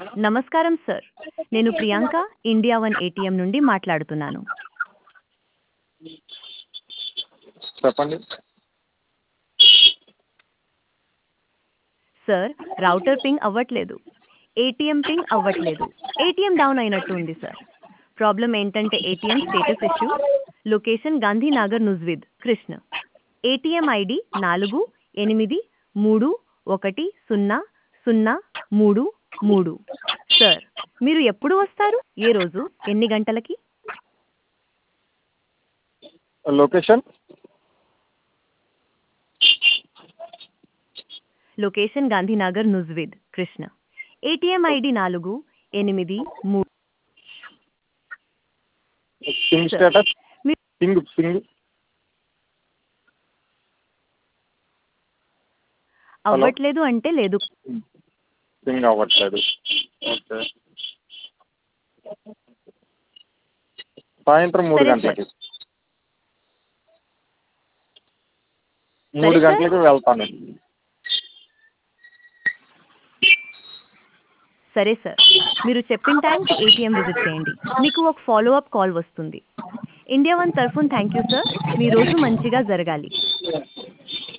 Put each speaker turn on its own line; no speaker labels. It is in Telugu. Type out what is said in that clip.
నమస్కారం సార్. నేను ప్రియాంక ఇండియా వన్ ఏటీఎం నుండి మాట్లాడుతున్నాను.
చెప్పండి.
సార్, రౌటర్ పింగ్ అవ్వట్లేదు. ఏటీఎం పింగ్ అవ్వట్లేదు. ఏటీఎం డౌన్ అయినట్టు ఉంది సార్. ప్రాబ్లం ఏంటంటే ATM status issue. Location Gandhinagar Nuzvid Krishna. ATM ID 48311033. Sir, మీరు ఎప్పుడు వస్తారు? ఏ రోజు? ఎన్ని గంటలకి?
Location
location Gandhinagar Nuzvid Krishna. ATM ID 4833.
Ping status ping ping
అవ్వట్లేదు అంటే లేదు.
పింగ్ అవ్వట్లేదు. ఓకే. సాయంత్రం 3
సరే
గంటలకి
సార్.
3
సరే సార్.
గంటలకి వెళ్తాను.
సరే సార్, మీరు చెప్పిన టైంకి ఏటీఎం విజిట్ చేయండి. మీకు ఒక ఫాలో అప్ కాల్ వస్తుంది. ఇండియా వన్ తరఫున థ్యాంక్ యూ సార్. మీ రోజు మంచిగా జరగాలి.